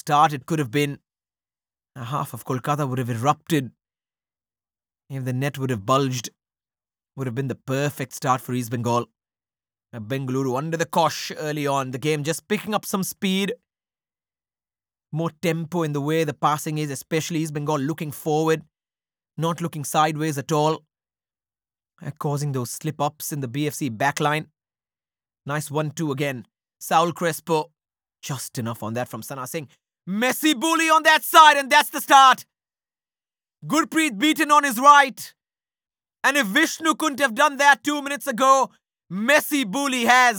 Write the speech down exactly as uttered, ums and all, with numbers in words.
start it could have been. A half of Kolkata would have erupted. If the net would have bulged, would have been the perfect start for East Bengal. Bengaluru under the cosh early on. The game just picking up some speed. More tempo in the way the passing is, especially East Bengal looking forward, not looking sideways at all. Causing those slip-ups in the B F C backline. Nice one two again. Saul Crespo. Just enough on that from Sana Singh. Messi bully on that side, and that's the start. Gurpreet beaten on his right. And if Vishnu couldn't have done that two minutes ago, Messi bully has.